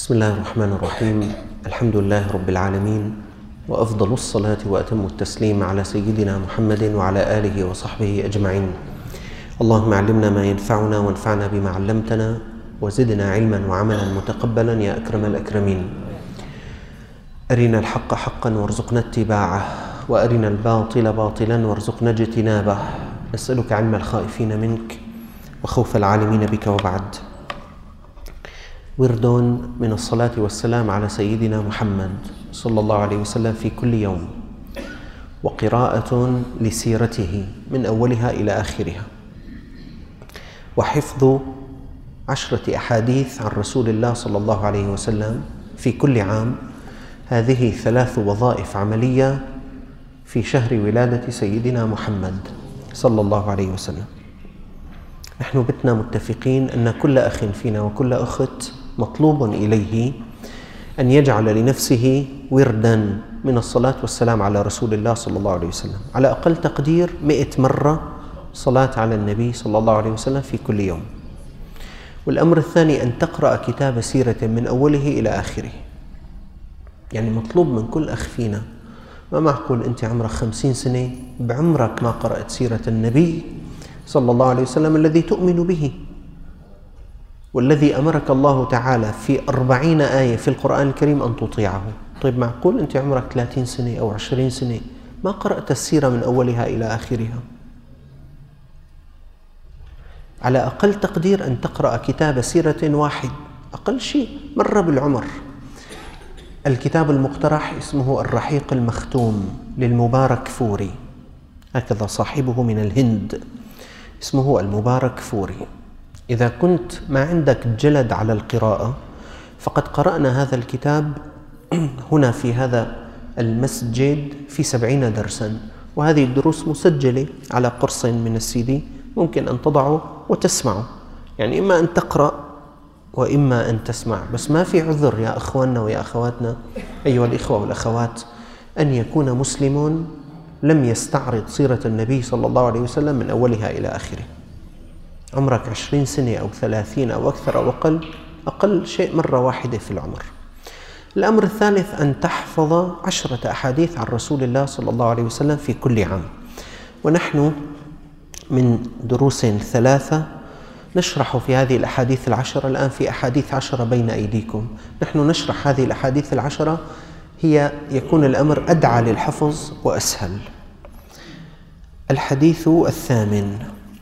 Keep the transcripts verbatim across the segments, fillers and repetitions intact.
بسم الله الرحمن الرحيم. الحمد لله رب العالمين، وأفضل الصلاة وأتم التسليم على سيدنا محمد وعلى آله وصحبه أجمعين. اللهم علمنا ما ينفعنا وانفعنا بما علمتنا وزدنا علما وعملا متقبلا يا أكرم الأكرمين. أرنا الحق حقا وارزقنا اتباعه، وأرنا الباطل باطلا وارزقنا اجتنابه. نسألك علم الخائفين منك وخوف العالمين بك. وبعد، ورد من الصلاة والسلام على سيدنا محمد صلى الله عليه وسلم في كل يوم، وقراءة لسيرته من أولها إلى آخرها، وحفظ عشرة أحاديث عن رسول الله صلى الله عليه وسلم في كل عام. هذه ثلاث وظائف عملية في شهر ولادة سيدنا محمد صلى الله عليه وسلم. نحن بتنا متفقين أن كل أخ فينا وكل أخت مطلوب إليه أن يجعل لنفسه ورداً من الصلاة والسلام على رسول الله صلى الله عليه وسلم، على أقل تقدير مئة مرة صلاة على النبي صلى الله عليه وسلم في كل يوم. والأمر الثاني أن تقرأ كتاب سيرة من أوله إلى آخره. يعني مطلوب من كل أخ فينا، ما معقول أنت عمرك خمسين سنة بعمرك ما قرأت سيرة النبي صلى الله عليه وسلم الذي تؤمن به، والذي أمرك الله تعالى في أربعين آية في القرآن الكريم أن تطيعه. طيب معقول أنت عمرك ثلاثين سنة أو عشرين سنة ما قرأت السيرة من أولها إلى آخرها؟ على أقل تقدير أن تقرأ كتاب سيرة واحد، أقل شيء مرة بالعمر. الكتاب المقترح اسمه الرحيق المختوم للمبارك فوري، هكذا صاحبه من الهند، اسمه المبارك فوري. إذا كنت ما عندك جلد على القراءة فقد قرأنا هذا الكتاب هنا في هذا المسجد في سبعين درساً، وهذه الدروس مسجلة على قرص من السيدي، ممكن أن تضعه وتسمعه. يعني إما أن تقرأ وإما أن تسمع، بس ما في عذر يا أخواننا ويا أخواتنا أيها الإخوة والأخوات أن يكون مسلم لم يستعرض سيرة النبي صلى الله عليه وسلم من أولها إلى آخره. عمرك عشرين سنة أو ثلاثين أو أكثر أو أقل، أقل شيء مرة واحدة في العمر. الأمر الثالث أن تحفظ عشرة أحاديث عن رسول الله صلى الله عليه وسلم في كل عام. ونحن من دروس ثلاثة نشرح في هذه الأحاديث العشرة. الآن في أحاديث عشرة بين أيديكم، نحن نشرح هذه الأحاديث العشرة، هي يكون الأمر أدعى للحفظ وأسهل. الحديث الثامن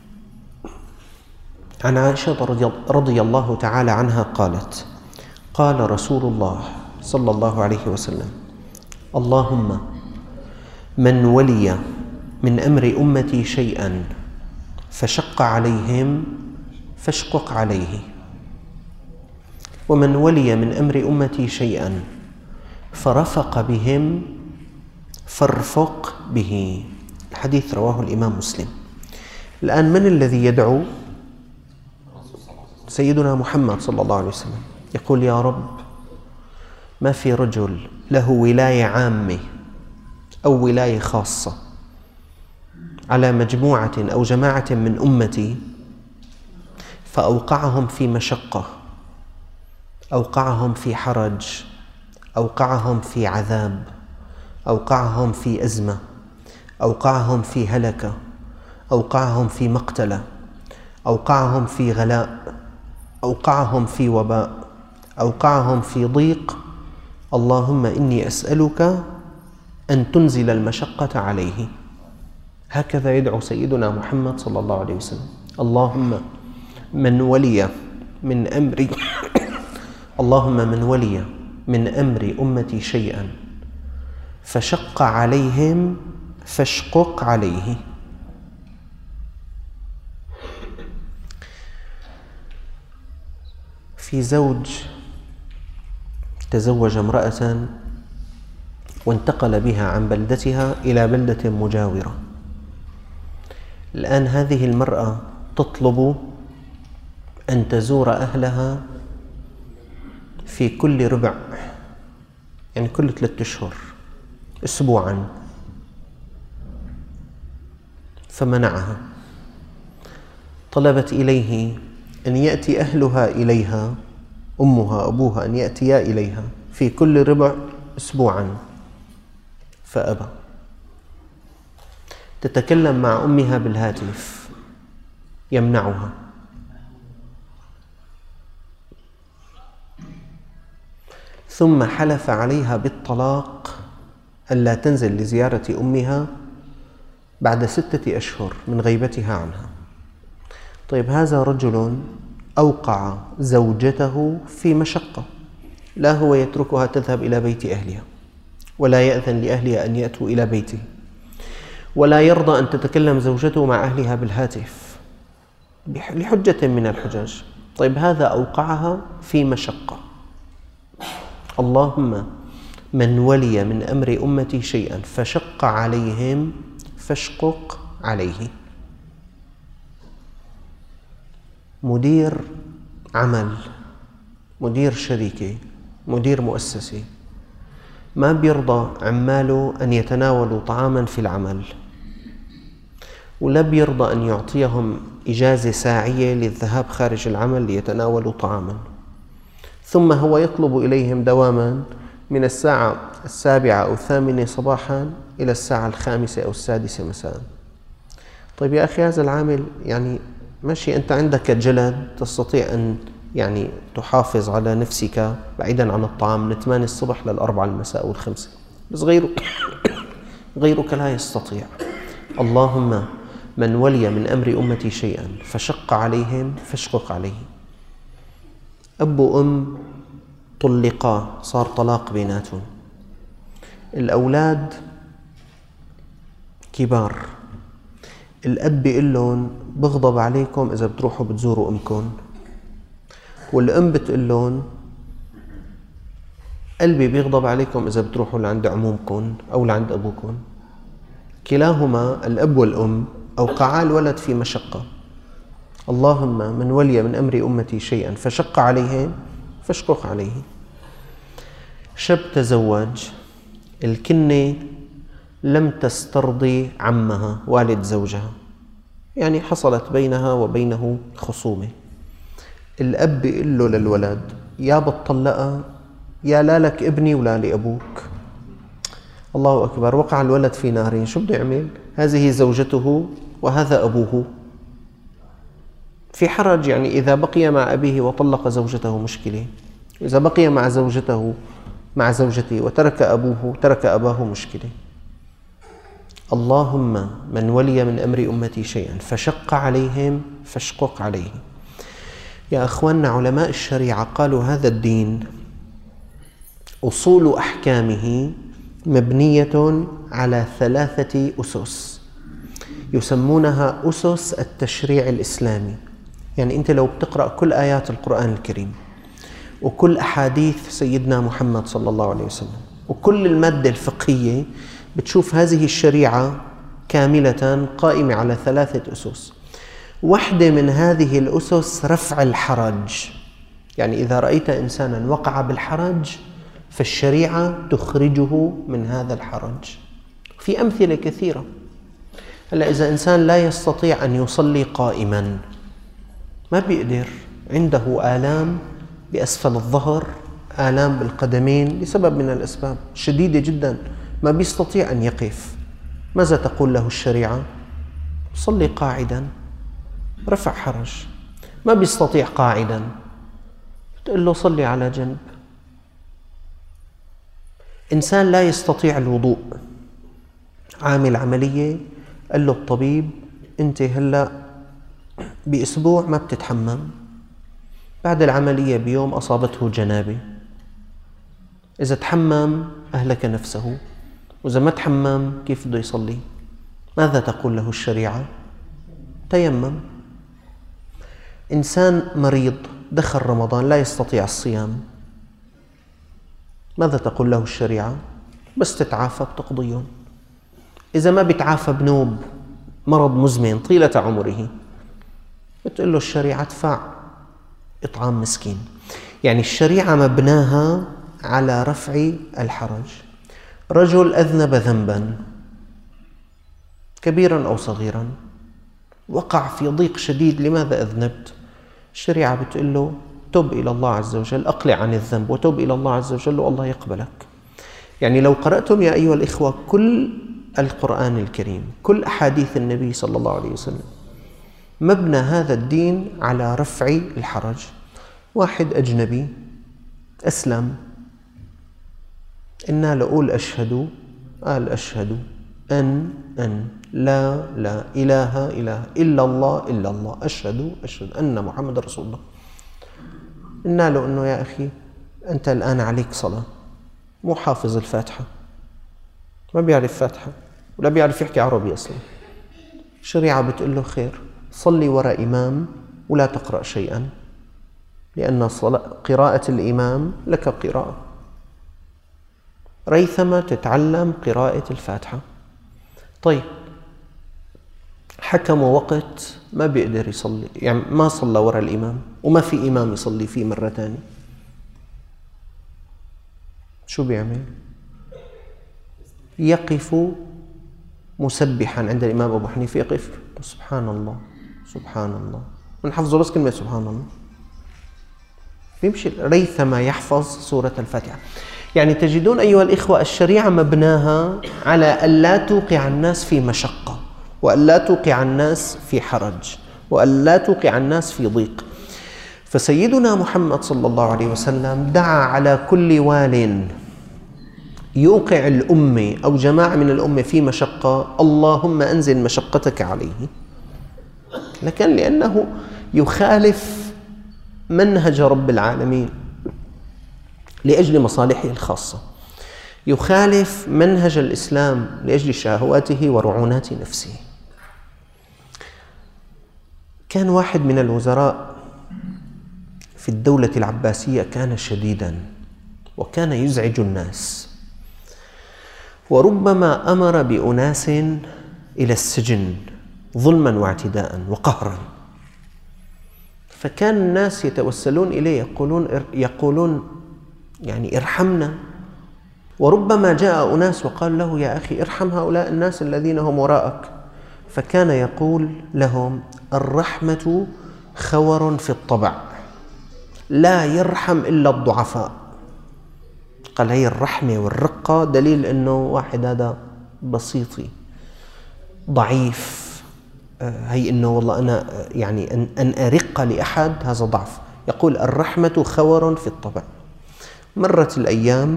عن عائشة رضي الله تعالى عنها قالت: قال رسول الله صلى الله عليه وسلم: اللهم من ولي من أمر أمتي شيئا فشق عليهم فاشقق عليه، ومن ولي من أمر أمتي شيئا فرفق بهم فارفق به. الحديث رواه الإمام مسلم. الآن من الذي يدعو؟ سيدنا محمد صلى الله عليه وسلم يقول: يا رب، ما في رجل له ولاية عامة أو ولاية خاصة على مجموعة أو جماعة من أمتي فأوقعهم في مشقة، أوقعهم في حرج، أوقعهم في عذاب، أوقعهم في أزمة، أوقعهم في هلكة، أوقعهم في مقتلة، أوقعهم في غلاء، أوقعهم في وباء، أوقعهم في ضيق. اللهم إني أسألك أن تنزل المشقة عليه. هكذا يدعو سيدنا محمد صلى الله عليه وسلم: اللهم من ولي من أمري اللهم من ولي من أمر أمتي شيئا فشق عليهم فاشقق عليه. في زوج تزوج امرأة وانتقل بها عن بلدتها إلى بلدة مجاورة. الآن هذه المرأة تطلب أن تزور أهلها في كل ربع، يعني كل ثلاثة أشهر، أسبوعاً، فمنعها. طلبت إليه أن يأتي أهلها إليها أمها أبوها أن يأتيا إليها في كل ربع أسبوعا فأبى. تتكلم مع أمها بالهاتف يمنعها. ثم حلف عليها بالطلاق ألا تنزل لزيارة أمها بعد ستة أشهر من غيبتها عنها. طيب هذا رجل أوقع زوجته في مشقة، لا هو يتركها تذهب إلى بيت أهلها ولا يأذن لأهلها أن يأتوا إلى بيته ولا يرضى أن تتكلم زوجته مع أهلها بالهاتف لحجة من الحجج. طيب هذا أوقعها في مشقة. اللهم من ولي من أمر أمتي شيئا فشق عليهم فاشقق عليه. مدير عمل، مدير شركة، مدير مؤسسة ما بيرضى عماله أن يتناولوا طعاما في العمل، ولا بيرضى أن يعطيهم إجازة ساعية للذهاب خارج العمل ليتناولوا طعاما، ثم هو يطلب إليهم دواما من الساعة السابعة أو الثامنة صباحا إلى الساعة الخامسة أو السادسة مساء. طيب يا أخي هذا العامل يعني ماشي، أنت عندك جلد تستطيع أن يعني تحافظ على نفسك بعيدا عن الطعام من ثمانية الصبح للأربعة المساء أو الخمسة، بس غيرك غيرك لا يستطيع. اللهم من ولي من أمر أمتي شيئا فشق عليهم فاشقق عليه. أب وأم طلقا، صار طلاق بيناتهم، الأولاد كبار، الأب بيقول لهم بغضب عليكم إذا بتروحوا بتزوروا أمكم، والأم بتقول لهم قلبي بيغضب عليكم إذا بتروحوا لعند عمومكم أو لعند أبوكم. كلاهما الأب والأم أوقعا الولد في مشقة. اللهم من ولي من أمر أمتي شيئا فشق عليهم فاشقق عليه. شاب تزوج، الكنة لم تسترضي عمها والد زوجها، يعني حصلت بينها وبينه خصومة. الأب بيقول له للولد يا بتطلقها يا لا لك ابني ولا لأبوك. الله أكبر، وقع الولد في نارين. شو بده يعمل؟ هذه زوجته وهذا أبوه، في حرج. يعني إذا بقي مع أبيه وطلق زوجته مشكلة، إذا بقي مع زوجته مع زوجته وترك أبوه ترك أباه مشكلة. اللهم من ولي من أمر أمتي شيئا فشق عليهم فاشقق عليه. يا أخواننا، علماء الشريعة قالوا هذا الدين أصول أحكامه مبنية على ثلاثة أسس يسمونها أسس التشريع الإسلامي. يعني أنت لو بتقرأ كل آيات القرآن الكريم وكل أحاديث سيدنا محمد صلى الله عليه وسلم وكل المادة الفقهية بتشوف هذه الشريعة كاملة قائمة على ثلاثة أسس. واحدة من هذه الأسس رفع الحرج، يعني إذا رأيت إنسانا وقع بالحرج فالشريعة تخرجه من هذا الحرج. في أمثلة كثيرة. هلا إذا إنسان لا يستطيع أن يصلي قائما، ما بيقدر، عنده آلام بأسفل الظهر، آلام بالقدمين لسبب من الأسباب شديدة جدا، ما بيستطيع أن يقف، ماذا تقول له الشريعة؟ صلي قاعدا، رفع حرج. ما بيستطيع قاعدا، تقول له صلي على جنب. إنسان لا يستطيع الوضوء، عامل عملية، قال له الطبيب أنت هلأ بأسبوع ما بتتحمم، بعد العملية بيوم أصابته جنابة، إذا تحمم أهلك نفسه، وإذا ما تحمم كيف بده يصلي؟ ماذا تقول له الشريعة؟ تيمم. إنسان مريض دخل رمضان لا يستطيع الصيام، ماذا تقول له الشريعة؟ بس تتعافى بتقضيهم. إذا ما بيتعافى بنوب، مرض مزمن طيلة عمره، بتقول له الشريعة ادفع إطعام مسكين. يعني الشريعة مبناها على رفع الحرج. رجل أذنب ذنبا كبيرا أو صغيرا، وقع في ضيق شديد، لماذا أذنبت؟ الشريعة بتقول له تب إلى الله عز وجل، أقلع عن الذنب وتب إلى الله عز وجل والله يقبلك. يعني لو قرأتم يا أيها الإخوة كل القرآن الكريم، كل أحاديث النبي صلى الله عليه وسلم، مبنى هذا الدين على رفع الحرج. واحد أجنبي أسلم، إنا لأقول أشهد، قال أشهد أن أن لا لا إله إله إلا الله إلا الله، أشهد أشهد أن محمد رسول الله. قلنا له إنه يا أخي أنت الآن عليك صلاة، مو حافظ الفاتحة، ما بيعرف فاتحة ولا بيعرف يحكي عربي أصلا. الشريعة بتقول له خير، صلي وراء إمام ولا تقرأ شيئا، لأن قراءة الإمام لك قراءة. ريثما تتعلم قراءة الفاتحة. طيب حكم وقت ما بيقدر يصلي، يعني ما صلى وراء الإمام وما في إمام يصلي فيه مرة تانية، شو بيعمل؟ يقف مسبحا عند الإمام أبو حنيفة، يقف سبحان الله سبحان الله، ونحفظه بس كلمة سبحان الله، بيمشي ريثما يحفظ سورة الفاتحة. يعني تجدون أيها الإخوة الشريعة مبناها على أن لا توقع الناس في مشقة، وأن لا توقع الناس في حرج، وأن لا توقع الناس في ضيق. فسيدنا محمد صلى الله عليه وسلم دعا على كل وال يوقع الأمة أو جماعة من الأمة في مشقة، اللهم أنزل مشقتك عليه. لكن لأنه يخالف منهج رب العالمين لأجل مصالحه الخاصة، يخالف منهج الإسلام لأجل شهواته ورعونات نفسه. كان واحد من الوزراء في الدولة العباسية كان شديدا وكان يزعج الناس، وربما أمر بأناس إلى السجن ظلما واعتداء وقهرا. فكان الناس يتوسلون إليه يقولون يقولون يعني ارحمنا، وربما جاء أناس وقال له يا أخي ارحم هؤلاء الناس الذين هم وراءك، فكان يقول لهم الرحمة خور في الطبع، لا يرحم إلا الضعفاء. قال هي الرحمة والرقة دليل أنه واحد هذا بسيطي ضعيف، هي أنه والله أنا يعني أن, أن أرق لأحد هذا ضعف. يقول الرحمة خور في الطبع. مرت الأيام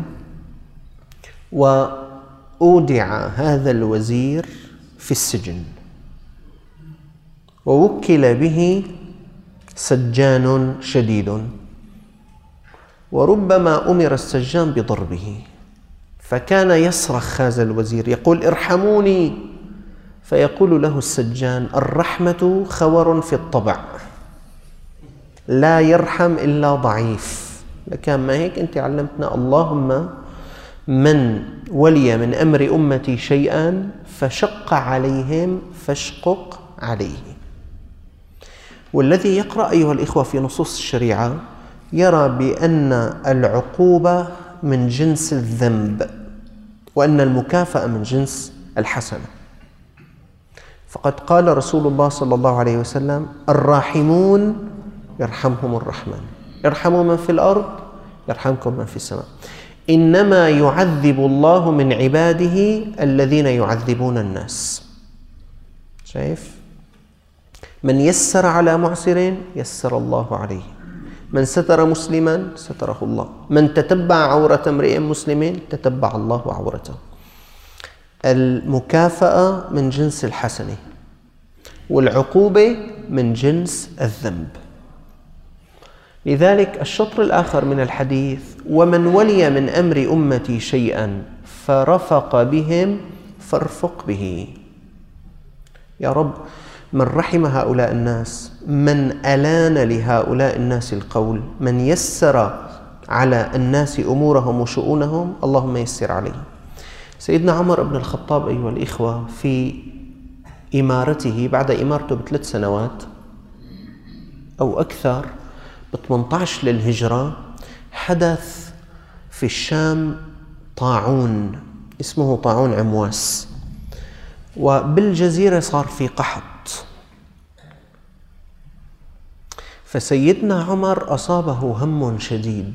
وأودع هذا الوزير في السجن، ووكل به سجان شديد، وربما أمر السجان بضربه، فكان يصرخ هذا الوزير يقول ارحموني، فيقول له السجان الرحمة خور في الطبع، لا يرحم إلا ضعيف. لكن ما هيك أنت علمتنا اللهم من ولي من أمر أمتي شيئا فشق عليهم فاشقق عليه. والذي يقرأ أيها الإخوة في نصوص الشريعة يرى بأن العقوبة من جنس الذنب، وأن المكافأة من جنس الحسنة. فقد قال رسول الله صلى الله عليه وسلم الراحمون يرحمهم الرحمن، ارحموا من في الأرض يرحمكم من في السماء، إنما يعذب الله من عباده الذين يعذبون الناس. شايف؟ من يسر على معسر يسر الله عليه، من ستر مسلما ستره الله، من تتبع عورة امرئ مسلم تتبع الله عورته. المكافأة من جنس الحسنة، والعقوبة من جنس الذنب. لذلك الشطر الآخر من الحديث ومن ولي من أمر أمتي شيئا فرفق بهم فارفق به. يا رب من رحم هؤلاء الناس، من ألان لهؤلاء الناس القول، من يسر على الناس أمورهم وشؤونهم، اللهم يسر عليه. سيدنا عمر بن الخطاب أيها الإخوة في إمارته، بعد إمارته بثلاث سنوات أو أكثر، ب ثمانية عشر للهجرة، حدث في الشام طاعون اسمه طاعون عمواس، وبالجزيرة صار في قحط. فسيدنا عمر أصابه هم شديد،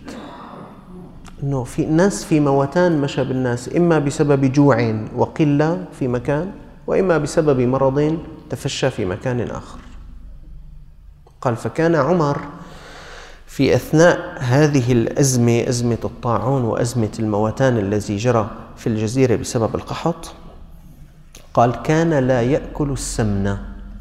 إنه في ناس في موتان مشى بالناس، إما بسبب جوع وقلة في مكان، وإما بسبب مرض تفشى في مكان آخر. قال فكان عمر في أثناء هذه الأزمة، أزمة الطاعون وأزمة الموتان الذي جرى في الجزيرة بسبب القحط، قال كان لا يأكل السمن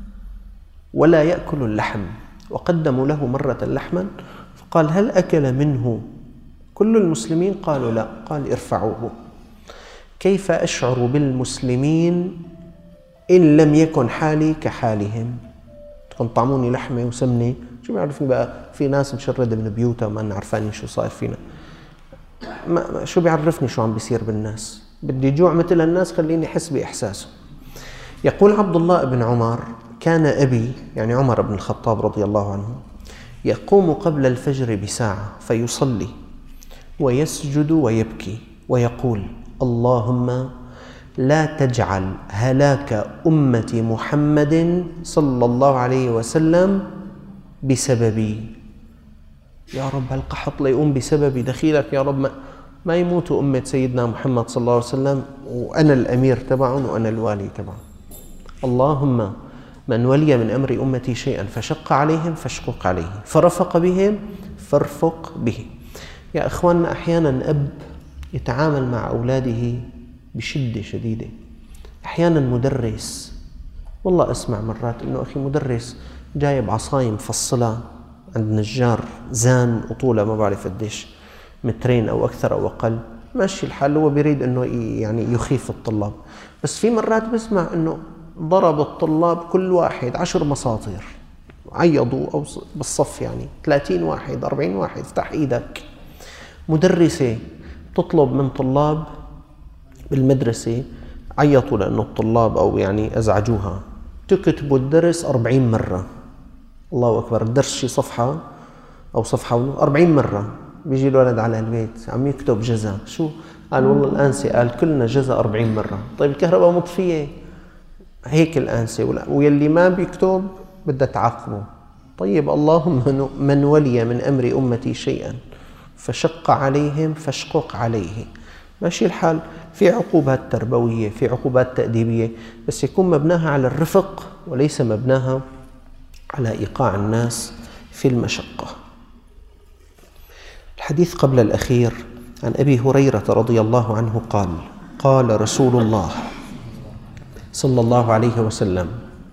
ولا يأكل اللحم، وقدموا له مرة لحما فقال هل أكل منه كل المسلمين؟ قالوا لا. قال ارفعوه. كيف أشعر بالمسلمين إن لم يكن حالي كحالهم؟ تكون طعموني لحمة وسمنة، شو بيعرفني بقى؟ في ناس مشردة من بيوتها وما نعرفاني شو صاير فينا، ما شو بيعرفني شو عم بيصير بالناس؟ بدي جوع مثل الناس، خليني أحس بإحساسه. يقول عبد الله بن عمر كان أبي، يعني عمر بن الخطاب رضي الله عنه، يقوم قبل الفجر بساعة فيصلي ويسجد ويبكي ويقول اللهم لا تجعل هلاك أمة محمد صلى الله عليه وسلم بسببي. يا رب هالقحط لا يقوم بسببي، دخيلك يا رب ما يموتوا أمة سيدنا محمد صلى الله عليه وسلم وأنا الأمير تبعهم وأنا الوالي تبعهم. اللهم من ولي من أمر أمتي شيئا فشق عليهم فاشقق عليه، فرفق بهم فارفق به. يا إخواننا، أحيانا أب يتعامل مع أولاده بشدة شديدة، أحيانا مدرس، والله أسمع مرات إنه أخي مدرس جايب عصاية مفصلة عند نجار زان وطولة ما بعرف قديش مترين أو أكثر أو أقل، ماشي الحال، هو بيريد إنه يعني يخيف الطلاب، بس في مرات بسمع إنه ضرب الطلاب كل واحد عشر مساطير، عيضوا أو بالصف يعني ثلاثين واحد أربعين واحد، افتح إيدك. مدرسة تطلب من طلاب بالمدرسة عيطوا لأنه الطلاب أو يعني أزعجوها، تكتبوا الدرس أربعين مرة، الله أكبر، الدرس شي صفحة أو صفحة أربعين مرة، بيجي الولد على البيت عم يكتب جزا، شو قال؟ والله الآنسة قال كلنا جزا أربعين مرة. طيب الكهرباء مطفية، هيك الآنسة، ويلي ما بيكتب بدها تعاقبه. طيب اللهم من ولي من أمر أمتي شيئا فشق عليهم فاشقق عليه، ماشي الحال. في عقوبات تربوية، في عقوبات تأديبية، بس يكون مبناها على الرفق وليس مبناها على إيقاع الناس في المشقة. الحديث قبل الأخير عن أبي هريرة رضي الله عنه قال قال رسول الله صلى الله عليه وسلم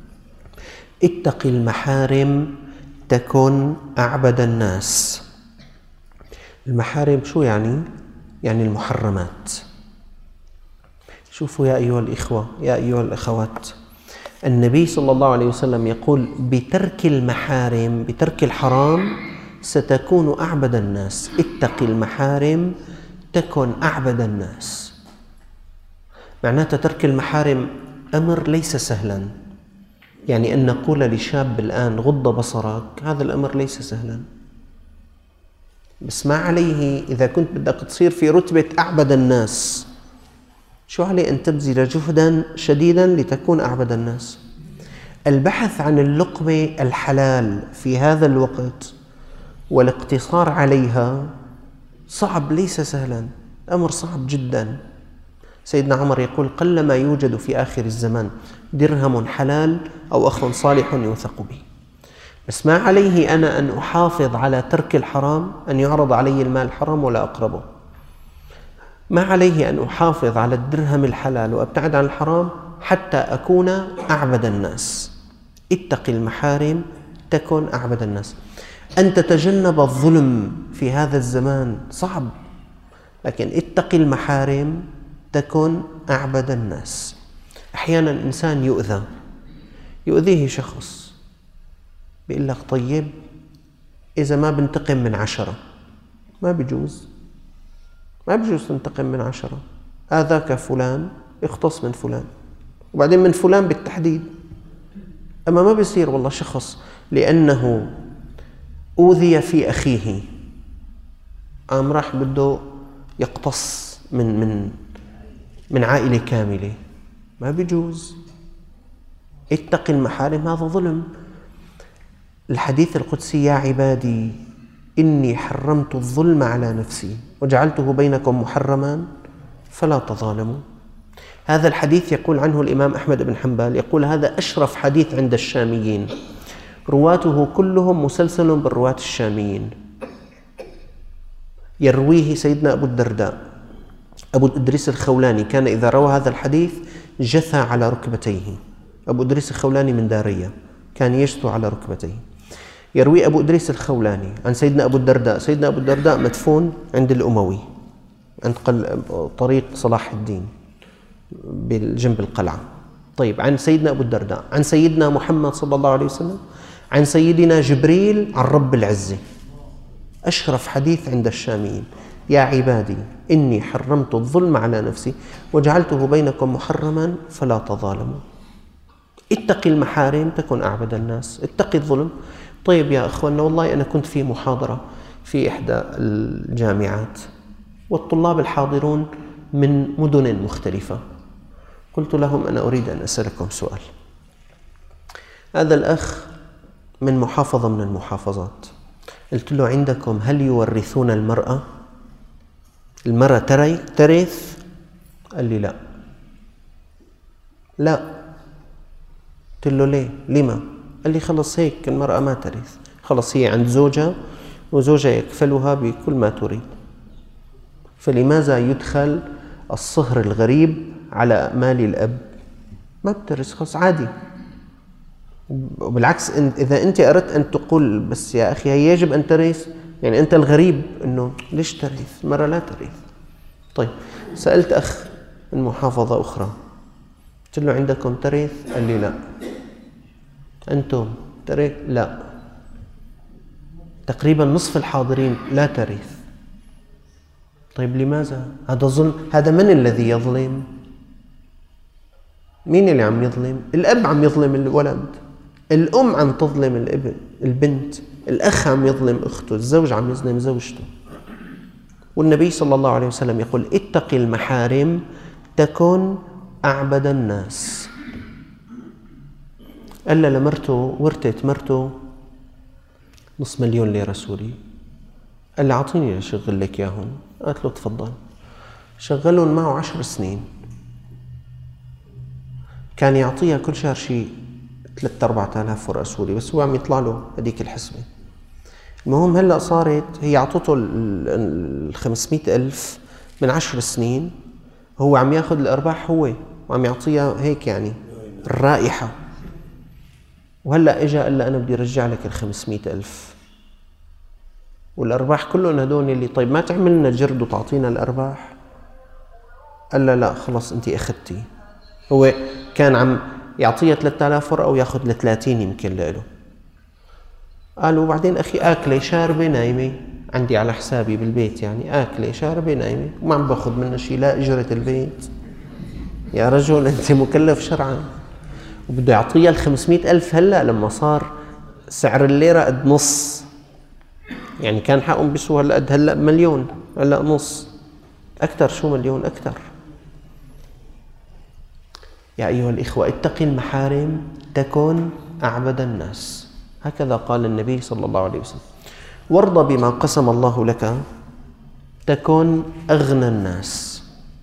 اتق المحارم تكن أعبد الناس. المحارم شو يعني؟ يعني المحرمات. شوفوا يا أيها الإخوة، يا أيها الأخوات، النبي صلى الله عليه وسلم يقول بترك المحارم، بترك الحرام ستكون أعبد الناس. اتق المحارم تكن أعبد الناس. معناته ترك المحارم أمر ليس سهلا، يعني أن نقول لشاب الآن غض بصرك، هذا الأمر ليس سهلا، بس ما عليه إذا كنت بدك تصير في رتبة أعبد الناس، شو عليه أن تبذل جهدا شديدا لتكون أعبد الناس. البحث عن اللقمة الحلال في هذا الوقت والاقتصار عليها صعب، ليس سهلا، أمر صعب جدا. سيدنا عمر يقول قلما يوجد في آخر الزمان درهم حلال أو أخ صالح يوثق به. بس ما عليه أنا أن أحافظ على ترك الحرام، أن يعرض علي المال الحرام ولا أقربه. ما عليه أن أحافظ على الدرهم الحلال وأبتعد عن الحرام حتى أكون أعبد الناس. اتق المحارم تكن أعبد الناس. أن تتجنب الظلم في هذا الزمان صعب، لكن اتق المحارم تكن أعبد الناس. أحيانا إنسان يؤذى، يؤذيه شخص، بيقول لك طيب إذا ما بنتقم من عشرة، ما بيجوز، ما بيجوز تنتقم من عشرة. آذاك فلان يختص من فلان، وبعدين من فلان بالتحديد. أما ما بيصير والله شخص لأنه أوذي في أخيه قام راح بده يقتص من من من عائلة كاملة، ما بيجوز. اتق المحارم، هذا ظلم. الحديث القدسي: يا عبادي إني حرمت الظلم على نفسي وجعلته بينكم محرما فلا تظالموا. هذا الحديث يقول عنه الإمام أحمد بن حنبل، يقول: هذا أشرف حديث عند الشاميين، رواته كلهم مسلسل بالرواة الشاميين. يرويه سيدنا أبو الدرداء. أبو إدريس الخولاني كان إذا روى هذا الحديث جثى على ركبتيه. أبو إدريس الخولاني من دارية، كان يجثو على ركبتيه. يروي أبو إدريس الخولاني عن سيدنا أبو الدرداء. سيدنا أبو الدرداء مدفون عند الأموي عند طريق صلاح الدين بجنب القلعة. طيب، عن سيدنا أبو الدرداء، عن سيدنا محمد صلى الله عليه وسلم، عن سيدنا جبريل، عن رب العزة. أشرف حديث عند الشاميين: يا عبادي إني حرمت الظلم على نفسي وجعلته بينكم محرما فلا تظالموا. اتق المحارم تكن أعبد الناس، اتق الظلم. طيب يا أخوانا، والله أنا كنت في محاضرة في إحدى الجامعات والطلاب الحاضرون من مدن مختلفة. قلت لهم: أنا أريد أن أسألكم سؤال. هذا الأخ من محافظة من المحافظات. قلت له: عندكم هل يورثون المرأة؟ المرأة ترث؟ قال لي: لا. لا. قلت له: ليه؟ لما؟ قال لي: خلص هيك المرأة ما ترث، خلص هي عند زوجها وزوجها يكفلها بكل ما تريد، فلماذا يدخل الصهر الغريب على مال الأب؟ ما بترث، خلص عادي. وبالعكس، إذا أنت أردت أن تقول بس يا أخي هي يجب أن ترث، يعني أنت الغريب إنه ليش ترث؟ المرأة لا ترث. طيب، سألت أخ من محافظة أخرى، قلت له: عندكم ترث؟ قال لي: لا. أنتم ترث؟ لا. تقريبا نصف الحاضرين لا ترث. طيب لماذا؟ هذا ظلم. هذا من الذي يظلم؟ مين اللي عم يظلم؟ الأب عم يظلم الولد، الأم عم تظلم الابن البنت، الأخ عم يظلم أخته، الزوج عم يظلم زوجته. والنبي صلى الله عليه وسلم يقول: اتق المحارم تكن أعبد الناس. قال لمرته، ورثت مرته نص مليون ليرة سوري. قال لي: أعطيني أشغل لك إياهم. قالت له: تفضل. شغلهم معه عشر سنين، كان يعطيها كل شهر شيء ثلاثة أربعة آلاف ورقة سوري، بس هو عم يطلع له هذيك الحسبة. المهم هلأ صارت هي عطته الخمسمائة ألف من عشر سنين، هو عم ياخذ الأرباح هو وعم يعطيها هيك يعني الرائحة. وهلأ إجا قال لها: أنا بدي أرجع لك الخمسمائة ألف والأرباح كلهم هدول اللي. طيب ما تعمل لنا جرد وتعطينا الأرباح؟ قال لا لا خلص أنت أخذتي. هو كان عم يعطيها ثلاثة آلاف ورقة وياخذ ل ثلاثين يمكن له. قالوا: وبعدين أخي آكلة شاربة نايمة عندي على حسابي بالبيت، يعني آكلة شاربة نايمة وما عم باخذ منها شيء، لا إجرة البيت. يا رجل أنت مكلف شرعا. وبده يعطيها الخمسمائة ألف هلأ لما صار سعر الليرة قد نص، يعني كان حقهم بيسوا هلأ قد هلأ مليون، هلأ نص أكثر. شو مليون أكثر؟ يا أيها الإخوة، اتقي المحارم تكن أعبد الناس، هكذا قال النبي صلى الله عليه وسلم. وارض بما قسم الله لك تكن أغنى الناس.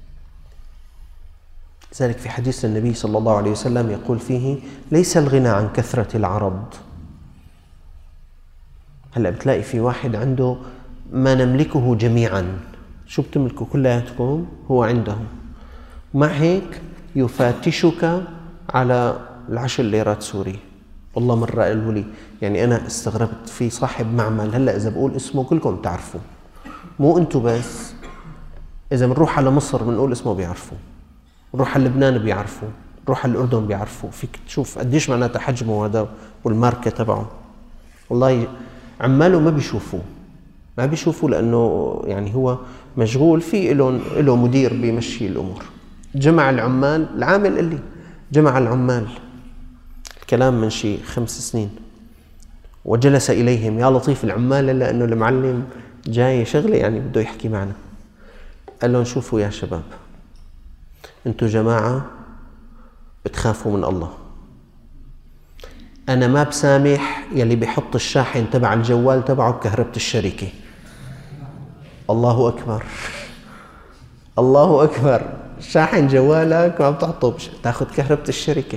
لذلك في حديث النبي صلى الله عليه وسلم يقول فيه: ليس الغنى عن كثرة العرض. هلأ بتلاقي في واحد عنده ما نملكه جميعا. شو بتملكوا كلياتكم؟ هو عنده. مع هيك يفاتشك على العشر ليرات سوري. والله مرة قالوا لي، يعني أنا استغربت، في صاحب معمل، هلأ إذا بقول اسمه كلكم تعرفوا، مو أنتوا بس، إذا بنروح على مصر بنقول اسمه بيعرفوا، نروح على لبنان بيعرفوا، نروح على الأردن بيعرفوا. فيك تشوف قديش معناتها حجمه هذا والماركة تبعه. والله عماله ما بيشوفوه، ما بيشوفوا لأنه يعني هو مشغول في له له مدير بيمشي الأمور. جمع العمال، العامل اللي جمع العمال، الكلام من شيء خمس سنين، وجلس إليهم. يا لطيف العمال، لأنه المعلم جاي شغله يعني بده يحكي معنا. قال لهم: شوفوا يا شباب، أنتوا جماعة بتخافوا من الله، أنا ما بسامح يلي بيحط الشاحن تبع الجوال تبعه بكهربة الشركة. الله أكبر، الله أكبر، شاحن جوالك ما بتحطه تاخذ كهربة الشركة.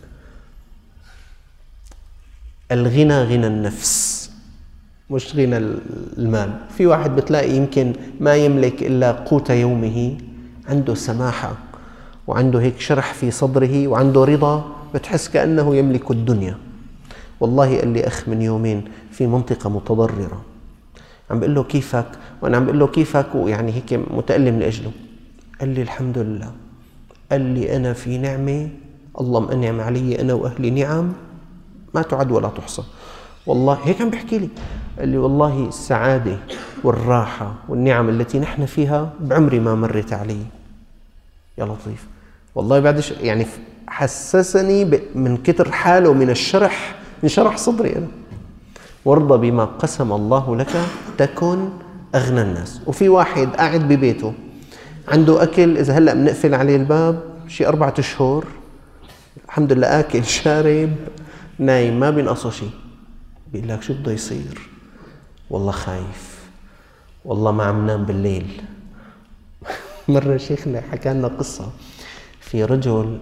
الغنى غنى النفس مش غنى المال. في واحد بتلاقي يمكن ما يملك إلا قوت يومه، عنده سماحة وعنده هيك شرح في صدره وعنده رضا، بتحس كأنه يملك الدنيا. والله قال لي أخ من يومين في منطقة متضررة، عم بقول له كيفك؟ وأنا عم بقول له كيفك ويعني هيك متألم لأجله. قال لي الحمد لله. قال لي أنا في نعمة، الله مأنعم علي أنا وأهلي نعم ما تعد ولا تحصى. والله هيك عم بحكي لي، قال لي والله السعادة والراحة والنعم التي نحن فيها بعمري ما مرت علي. يا لطيف والله بعد يعني حسسني من كتر حاله من الشرح، انشرح صدري أنا. وارضى بما قسم الله لك تكن أغنى الناس. وفي واحد قاعد ببيته عنده أكل، إذا هلأ بنقفل عليه الباب شي أربعة أشهر الحمد لله آكل شارب نايم ما بينقصه شي. بيقول لك شو بده يصير؟ والله خايف، والله ما عم نام بالليل. مرة شيخنا حكى لنا قصة في رجل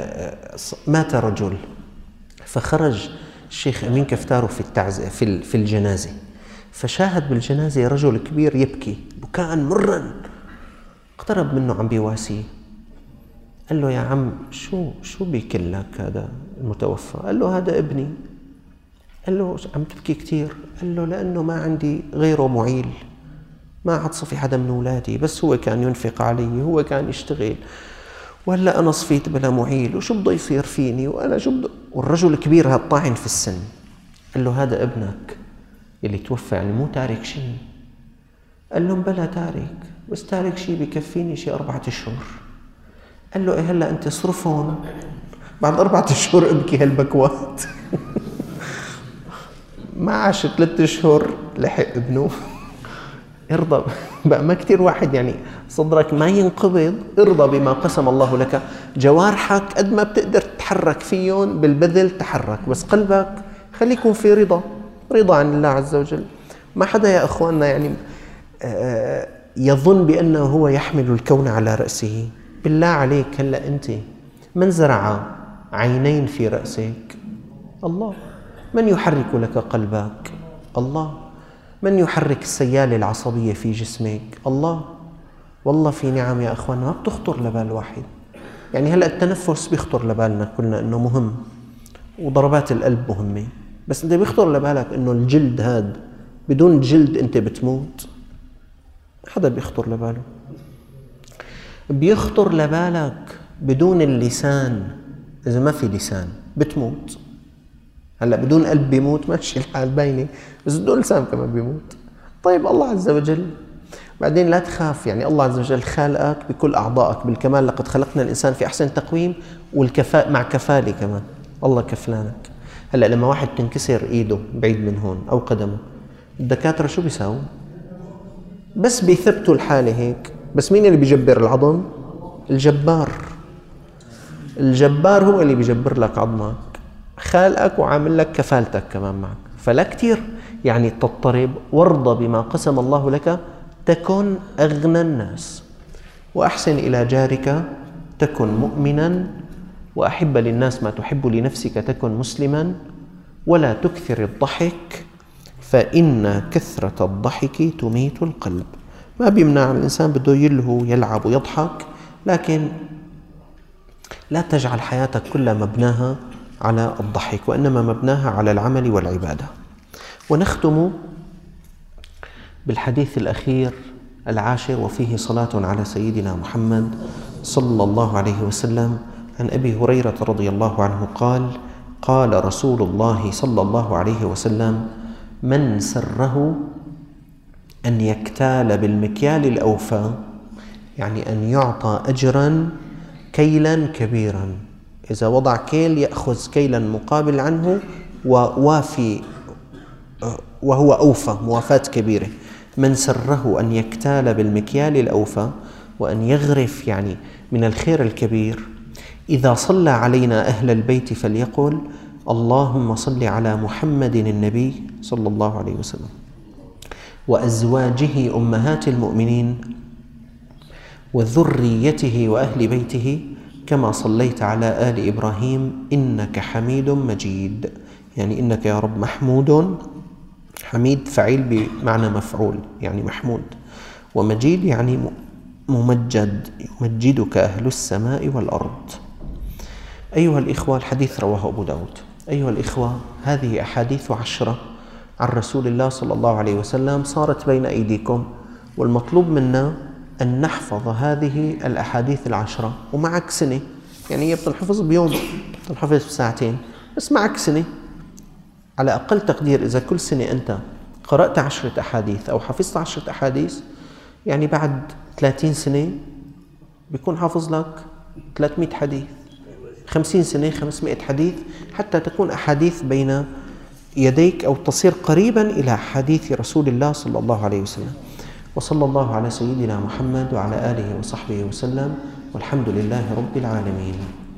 مات رجل، فخرج الشيخ أمين كفتاره في التعزية في في الجنازة، فشاهد بالجنازة رجل كبير يبكي بكاء مرا. اقترب منه عم بيواسيه، قال له يا عم شو شو بيكل لك هذا المتوفى؟ قال له هذا ابني. قال له عم تبكي كتير؟ قال له لأنه ما عندي غيره معيل، ما عاد صفي حدا من أولادي، بس هو كان ينفق علي، هو كان يشتغل، وهلا أنا صفيت بلا معيل، وشو بده يصير فيني وأنا شو بده. والرجل الكبير هذا طاعن في السن، قال له هذا ابنك اللي توفى يعني مو تارك شيء؟ قال لهم بلا تارك، بس تارك شيء بكفيني شيء أربعة أشهر. قال له إيه هلا أنت صرفهم بعد أربعة أشهر ابكي هالبكوات. ما عاش ثلاثة أشهر لحق ابنه. ارضى بقى، ما كتير واحد يعني صدرك ما ينقبض. ارضى بما قسم الله لك. جوارحك قد ما بتقدر تتحرك فيهم بالبذل تحرك، بس قلبك خليكم في رضا، رضا عن الله عز وجل. ما حدا يا أخواننا يعني يظن بأنه هو يحمل الكون على رأسه. بالله عليك هلأ أنت من زرع عينين في رأسك؟ الله. من يحرك لك قلبك؟ الله. من يحرك السيالة العصبية في جسمك؟ الله. والله في نعم يا أخوان ما بتخطر لبال واحد. يعني هلأ التنفس بيخطر لبالنا كلنا إنه مهم، وضربات القلب مهمة، بس أنت بيخطر لبالك إنه الجلد هاد بدون جلد أنت بتموت؟ حدا بيخطر لباله. بيخطر لبالك بدون اللسان، إذا ما في لسان بتموت. هلأ بدون قلب بيموت ماشي الحال باينة، بس بدون لسان كمان بيموت. طيب الله عز وجل بعدين لا تخاف، يعني الله عز وجل خالقك بكل أعضائك بالكمال، لقد خلقنا الإنسان في أحسن تقويم، والكفاء مع كفالة كمان، الله كفلانك. هلأ لما واحد تنكسر إيده بعيد من هون أو قدمه، الدكاترة شو بيساووا؟ بس بيثبتوا الحالة هيك. بس مين اللي بيجبر العظم؟ الجبار. الجبار هو اللي بيجبر لك عظمك، خالقك وعامل لك كفالتك كمان معك. فلا كتير يعني تضطرب. وارضى بما قسم الله لك تكن أغنى الناس، وأحسن إلى جارك تكن مؤمنا، وأحب للناس ما تحب لنفسك تكن مسلما، ولا تكثر الضحك فإن كثرة الضحك تميت القلب. ما بيمنع الإنسان بده يلهو يلعب ويضحك، لكن لا تجعل حياتك كلها مبناها على الضحك، وإنما مبناها على العمل والعبادة. ونختم بالحديث الأخير العاشر، وفيه صلاة على سيدنا محمد صلى الله عليه وسلم، عن أبي هريرة رضي الله عنه قال: قال رسول الله صلى الله عليه وسلم: من سره أن يكتال بالمكيال الأوفى، يعني أن يعطى أجرا كيلا كبيرا، إذا وضع كيل يأخذ كيلا مقابل عنه ووافي وهو أوفى، موافاة كبيرة. من سره أن يكتال بالمكيال الأوفى وأن يغرف يعني من الخير الكبير، إذا صلى علينا أهل البيت فليقل اللهم صل على محمد النبي صلى الله عليه وسلم وأزواجه أمهات المؤمنين وذريته وأهل بيته كما صليت على آل إبراهيم إنك حميد مجيد. يعني إنك يا رب محمود، حميد فعيل بمعنى مفعول يعني محمود، ومجيد يعني ممجد، يمجدك أهل السماء والأرض. أيها الإخوة، الحديث رواه أبو داود. أيها الإخوة، هذه أحاديث عشرة عن رسول الله صلى الله عليه وسلم صارت بين أيديكم، والمطلوب منا أن نحفظ هذه الأحاديث العشرة ومعك سنة. يعني هي بتنحفظ بيوم، بتنحفظ بساعتين، بس معك سنة. على أقل تقدير إذا كل سنة أنت قرأت عشرة أحاديث أو حفظت عشرة أحاديث، يعني بعد ثلاثين سنة بيكون حافظ لك ثلاثمئة حديث، خمسين سنة خمسمئة حديث، حتى تكون أحاديث بين يديك أو تصير قريبا إلى حديث رسول الله صلى الله عليه وسلم. وصلى الله على سيدنا محمد وعلى آله وصحبه وسلم، والحمد لله رب العالمين.